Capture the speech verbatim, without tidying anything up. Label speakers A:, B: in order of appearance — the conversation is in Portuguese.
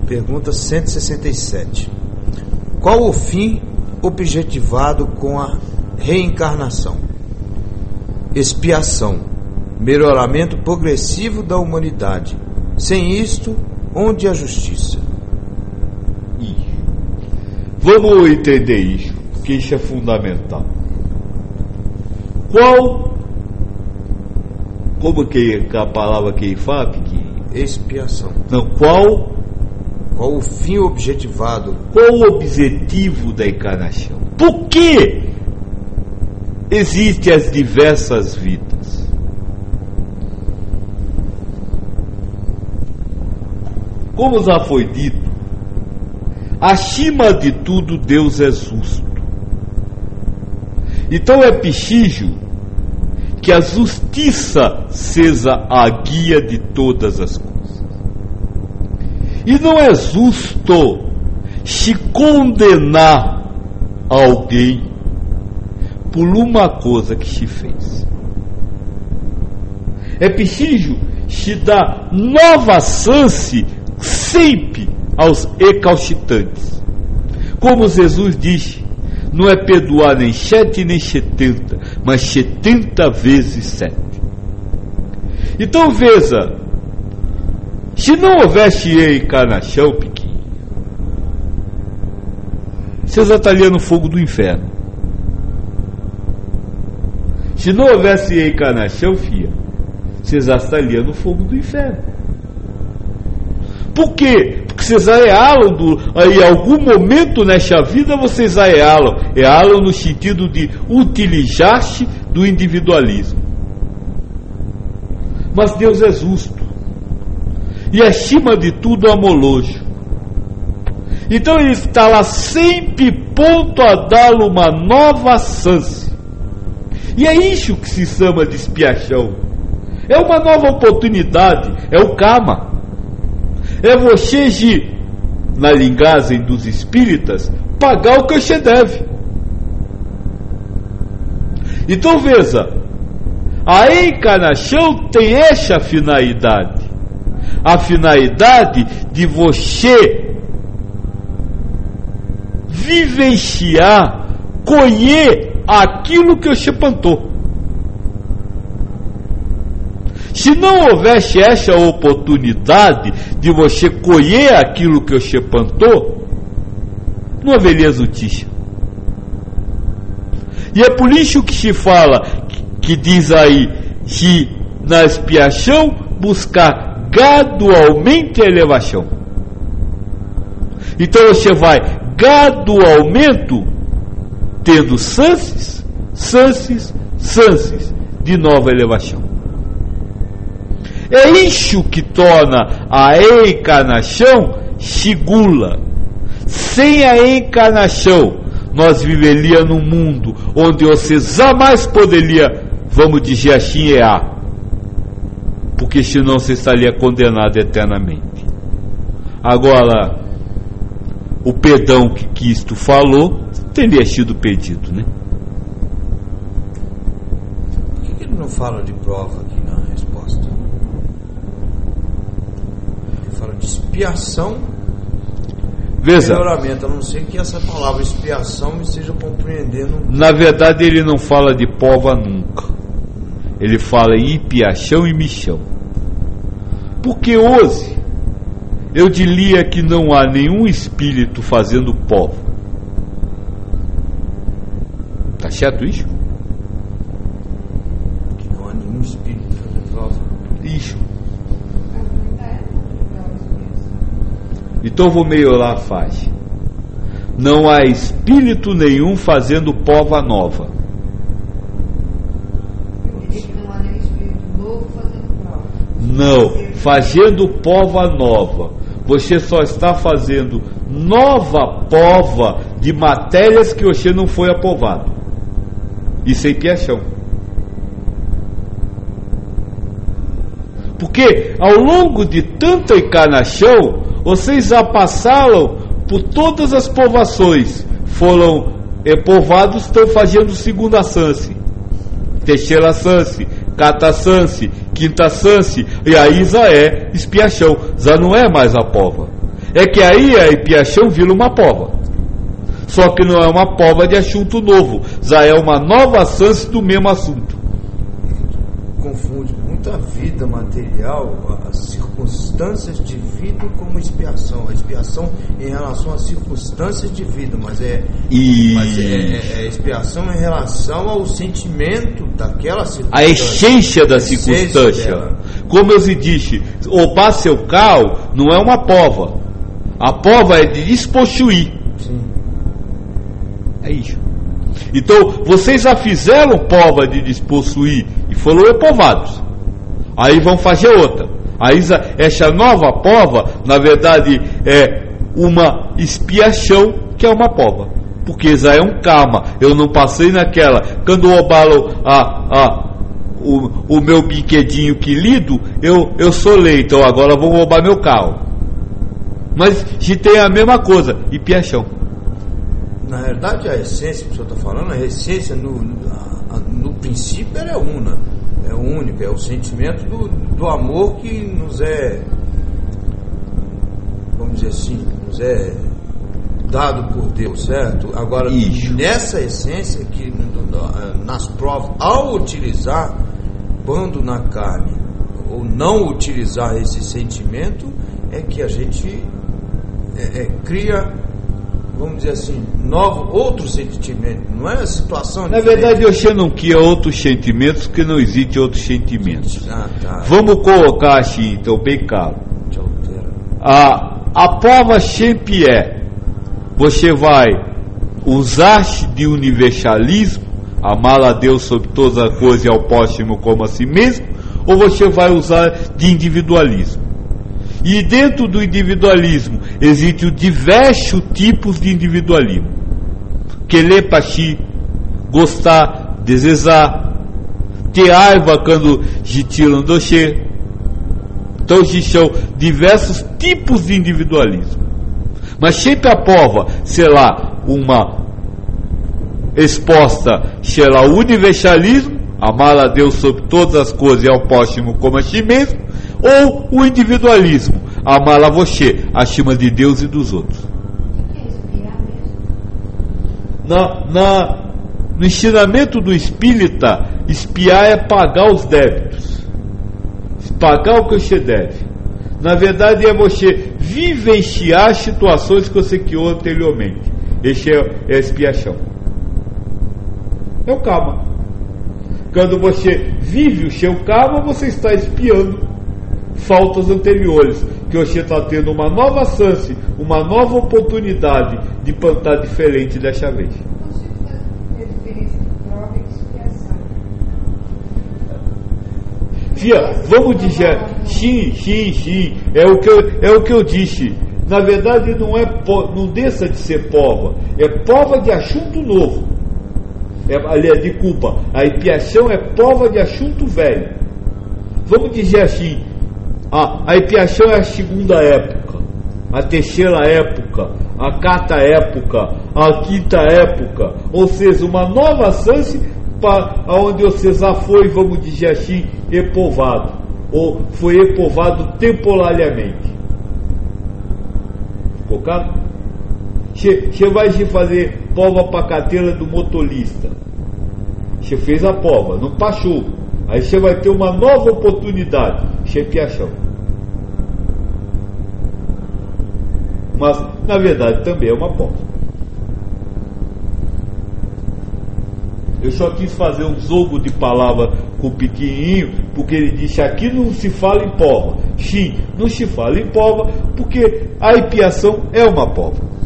A: Pergunta cento e sessenta e sete. Qual o fim objetivado com a reencarnação? Expiação, melhoramento progressivo da humanidade. Sem isto, onde a justiça?
B: Isso. Vamos entender isso, porque isso é fundamental. Qual, como que é a palavra que ele fala? Que...
A: Expiação.
B: Não, qual...
A: Qual o fim objetivado?
B: Qual o objetivo da encarnação? Por que existem as diversas vidas? Como já foi dito, acima de tudo Deus é justo. Então é preciso que a justiça seja a guia de todas as coisas. E não é justo se condenar alguém por uma coisa que se fez. É preciso se dar nova chance sempre aos recalcitrantes. Como Jesus disse, não é perdoar nem sete nem setenta, mas setenta vezes sete. Então veja, se não houvesse reencarnação, Piquinho, você já estaria no fogo do inferno. Se não houvesse reencarnação, filha, você já estaria no fogo do inferno. Por quê? Porque vocês já erraram do, em algum momento nesta vida, vocês já erraram. Erraram no sentido de utilizar-se do individualismo. Mas Deus é justo. E acima de tudo amoroso. Então ele está lá sempre pronto a dar uma nova chance. E é isso que se chama de expiação. É uma nova oportunidade, é o karma. É você, de, na linguagem dos espíritas, pagar o que você deve. Então veja, a encarnação tem essa finalidade. A finalidade de você vivenciar, colher aquilo que você plantou. Se não houvesse essa oportunidade de você colher aquilo que você plantou, não haveria notícia. E é por isso que se fala, que, que diz aí, que na expiação buscar gradualmente a elevação. Então você vai gradualmente tendo chances, chances, chances de nova elevação. É isso que torna a encarnação segura. Sem a encarnação, nós viveríamos num mundo onde você jamais poderia, vamos dizer assim, errar. Porque senão você estaria condenado eternamente. Agora, o perdão que Cristo falou teria sido pedido, né?
A: Por que ele não fala de prova aqui na resposta? Ele fala de expiação
B: Veja,
A: e melhoramento. A não ser que essa palavra expiação me esteja compreendendo.
B: Na verdade, ele não fala de prova nunca. Ele fala em expiação e missão. Porque hoje eu diria que não há nenhum espírito fazendo prova. Tá certo isso?
A: Que não há nenhum espírito fazendo prova.
B: Isso. Então vou melhorar a faixa. Não há espírito nenhum fazendo prova nova. Não, fazendo prova nova. Você só está fazendo nova prova de matérias que você não foi aprovado. Isso é expiação. Porque ao longo de tanta encarnação, vocês já passaram por todas as provações. Foram provados, estão fazendo segunda chance, terceira chance, quarta chance, quinta chance, e aí já é expiação, já não é mais a prova. é que aí a expiação vira uma pova. Só que não é uma pova de assunto novo, já é uma nova chance do mesmo assunto.
A: Confunde muito a vida material, as circunstâncias de vida como expiação. A expiação em relação às circunstâncias de vida, mas é,
B: e...
A: mas é, é, é expiação em relação ao sentimento daquela circunstância.
B: A essência da circunstância. Como eu te disse, roubar seu carro não é uma pova. A pova é de despossuir.
A: Sim.
B: É isso. Então, vocês já fizeram pova de despossuir e foram reprovados. Aí vão fazer outra. Aí essa nova pova, na verdade, é uma expiação que é uma pova. Porque já é um karma. Eu não passei naquela. Quando roubaram a, a, o, o meu brinquedinho querido, eu, eu solei. Então agora vou roubar meu carro. Mas se tem a mesma coisa, expiação.
A: Na verdade, a essência que o senhor está falando, a essência no, no, no princípio ela é una, é única, é o sentimento do, do amor que nos é, vamos dizer assim, nos é dado por Deus, certo? Agora, Isso. nessa essência que nas provas, ao utilizar bando na carne ou não utilizar esse sentimento, é que a gente é, é, cria, vamos dizer assim, novo, outro sentimento. Não é a situação.
B: Na diferente. Verdade, você não cria outros sentimentos, porque não existe outros sentimentos.
A: Ah, tá.
B: Vamos colocar assim, então, bem claro. A, a prova sempre é: você vai usar de universalismo, amar a Deus sobre todas as coisas e ao próximo como a si mesmo, ou você vai usar de individualismo. E dentro do individualismo existem diversos tipos de individualismo: querer para si, gostar, desejar, ter raiva quando te tiram do che. Então existem diversos tipos de individualismo. Mas sempre a prova será uma exposta, será o universalismo, amar a Deus sobre todas as coisas e ao próximo como a si mesmo, ou o individualismo, amar a você acima de Deus e dos outros.
C: O que é espiar mesmo?
B: Na, na, no ensinamento do espírita, espiar é pagar os débitos, pagar o que você deve. Na verdade é você vivenciar situações que você criou anteriormente. Esse é, é a expiação. É o karma. Quando você vive o seu karma, você está expiando faltas anteriores, que você está tendo uma nova chance, uma nova oportunidade de plantar diferente dessa vez.
C: Não sei fazer a diferença de prova e expiação.
B: Fia, vamos dizer, sim, sim, sim, é o que eu, é o que eu disse. Na verdade não é, não deixa de ser prova, é prova de assunto novo. É, aliás, de culpa, a expiação é prova de assunto velho. Vamos dizer assim, a, a expiação é a segunda época, a terceira época, a quarta época, a quinta época, ou seja, uma nova chance para onde você já foi, vamos dizer assim, repovado, ou foi repovado temporariamente. Ficou claro? Você vai fazer prova para a carteira do motorista. Você fez a prova, não passou. Aí você vai ter uma nova oportunidade. Expiação. Mas, na verdade, também é uma prova. Eu só quis fazer um jogo de palavras com o pequenininho, porque ele disse: aqui não se fala em prova. Sim, não se fala em prova, porque a expiação é uma prova.